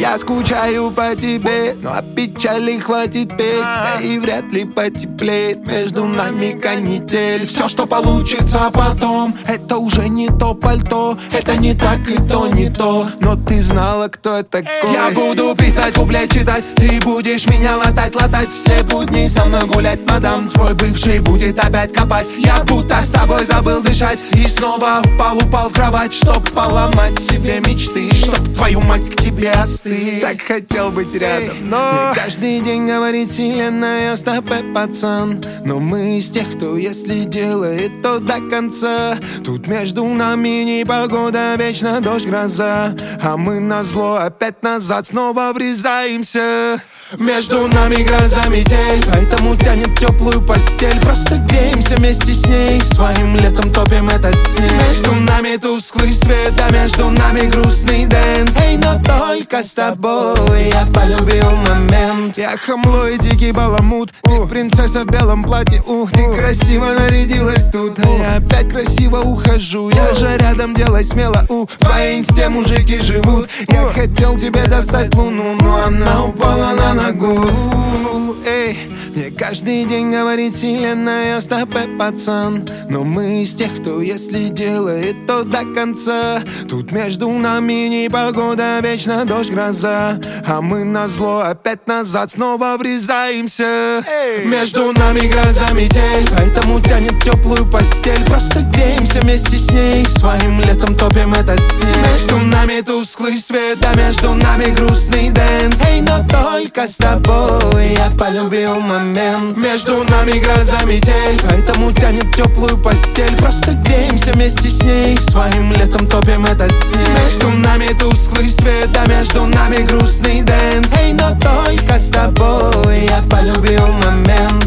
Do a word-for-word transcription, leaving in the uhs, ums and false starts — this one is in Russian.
Я скучаю по тебе, но от печали хватит петь. Да и вряд ли потеплеет между нами канитель. Все, что получится потом, это уже не то пальто. Это не так и то не то, но ты знала, кто я такой. Я буду писать, куплет читать, ты будешь меня латать, латать. Все будни со мной гулять, мадам. Твой бывший будет опять копать. Я будто с тобой забыл дышать и снова упал, упал в кровать, чтоб поломать себе мечты, чтоб твою мать к тебе остыть. Так хотел быть рядом, но мне каждый день говорит вселенная: с тобой, пацан. Но мы из тех, кто если делает, то до конца. Тут между нами непогода, вечно дождь, гроза, а мы назло опять назад снова врезаемся. Между нами гроза, метель, поэтому тянет теплую постель. Просто греемся вместе с ней, своим летом топим этот снег. Между нами тусклый свет, а между нами грустный дэнс. Эй, но только с тобой я полюбил момент. Я хамло и дикий баламут, ты принцесса в белом платье. Ух, ты красиво нарядилась тут, а я опять красиво ухожу. Я же рядом, делай смело, у в твоей инсте мужики живут. Я хотел тебе достать луну, но она упала на ногу. Эй, мне каждый день говорит вселенная: с тобой, пацан. Но мы из тех, кто если делает, то до конца. Тут между нами непогода, вечно дождь, гроза, а мы назло опять назад снова врезаемся. Эй. Между нами гроза, метель, поэтому тянет теплую постель. Просто греемся вместе с ней, своим летом топим этот снег. Между нами тусклый свет, а между нами грустный дэнс. Эй, но только с тобой я полюбил момент. Между нами гроза, метель, поэтому тянет теплую постель. Просто греемся вместе с ней, своим летом топим этот снег. Между нами тусклый свет, а между нами грустный дэнс. Эй, но только с тобой я полюбил момент.